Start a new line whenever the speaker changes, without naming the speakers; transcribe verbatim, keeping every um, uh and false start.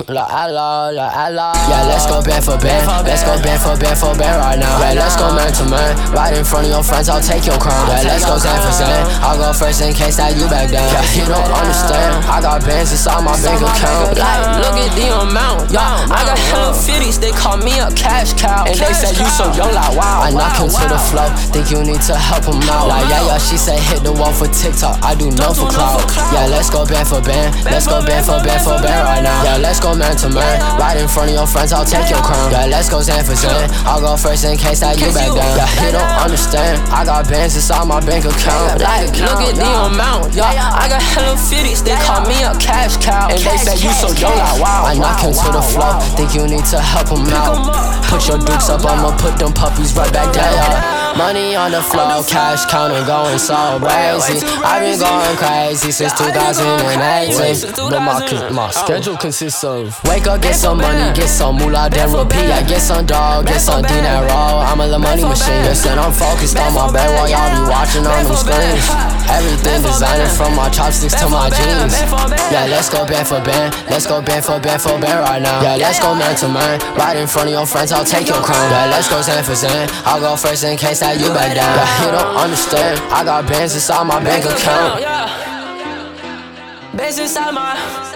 La la la la la. Yeah, let's go band for band. Let's go band for band for band right now. Yeah, let's go man to man. Right in front of your friends, I'll take your crown. Yeah, let's go Zan for Zan. I'll go first in case that you back down. Yeah, you don't understand. I got bands inside my bank account. Like, look at the amount. Yeah, I got hella fifties. They call me a cash cow. And they say you so young, like wow. I knock him to the flow. Think you need to help him out. Like yeah, yeah. She say hit the wall for TikTok. I do no for clout. Yeah, let's go band for band. Let's go band for band for band right now. Yeah, let's go man to man. Right in front of your friends, I'll take your crown. Yeah, let's go Zan for Zan. I'll go first in case that you back down. Yeah, he don't understand. I got bands inside my bank account. Like, look at the amount. Yeah, I got hella fifties. They call me a cash cow. And they say you so young, like wow. I knock him to the floor. Think you need to help him out. Put your dukes up, I'ma put them puppies right back down. Yeah. Money on the floor, cash counter going so crazy. I've been going crazy since two thousand eighteen. But my, my schedule consists of wake up, get some money, get some moolah, then repeat. I get some dog, get some dinero. I'm a la money machine. Listen, I'm focused on my bed while y'all be watching on them screens. Everything designer from my chopsticks to my jeans. Yeah, let's go band for band. Let's go band for band for band right now. Yeah, let's go man to man. Right in front of your friends, I'll take your crown. Yeah, let's go Zan for Zan. I'll go first in case that you back down. Yeah, you don't understand. I got bands inside my bank account.
Bands inside my